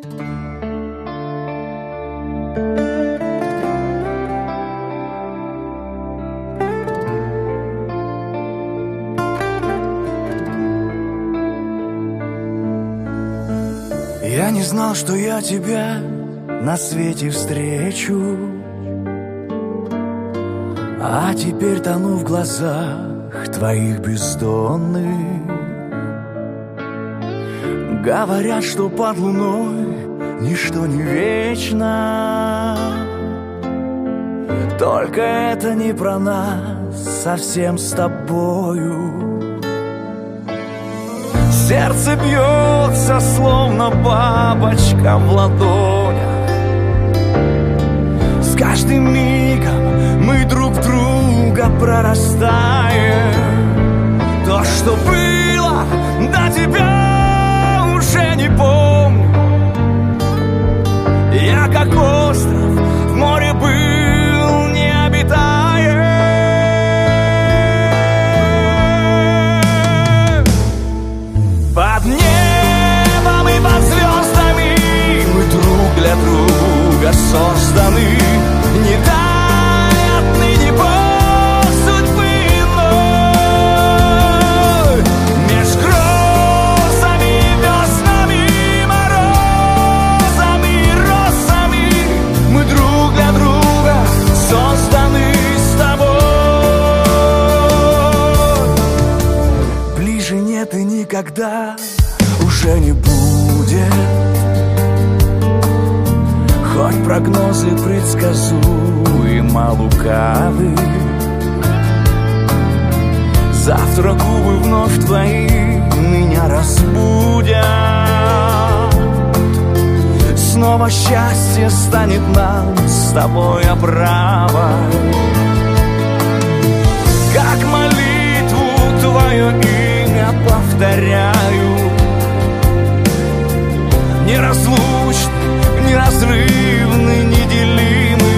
Я не знал, что я тебя на свете встречу, а теперь тону в глазах твоих бездонных. Говорят, что под луной ничто не вечно, только это не про нас совсем с тобою. Сердце бьется, словно бабочка в ладонях. С каждым мигом мы друг в друга прорастаем. То, что было до тебя, уже не помню. Я как остров в море был необитаем. Под небом и под звездами мы друг для друга созданы. Не дай отныне Бог судьбы иной. Меж грозами, веснами, морозами и росами мы друг для друга созданы с тобой. Ближе нет и никогда уже не будет. Хоть прогнозы предсказуемо лукавы, завтра губы вновь твои меня разбудят. Снова счастье станет нам с тобой оправой. Как молитву твое имя повторяю. Неразлучны, неразрывны, неделимы.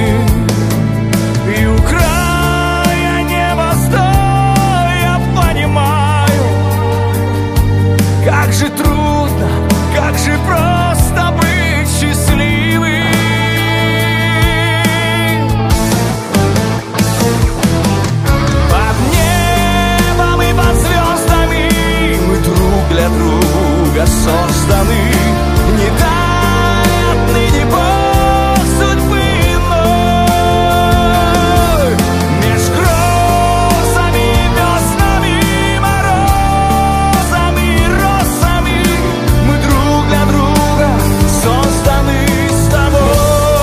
И у края неба стоя понимаю, как же трудно, как же просто быть счастливым. Под небом и под звездами мы друг для друга созданы. Не дай отныне Бог судьбы иной. Меж грозами, веснами, морозами и росами мы друг для друга созданы с тобой.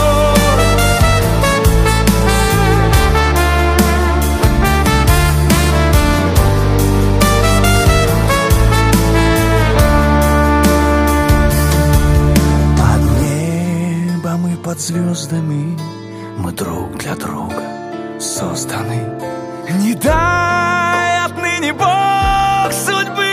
Под звездами мы друг для друга созданы. Не дай отныне Бог судьбы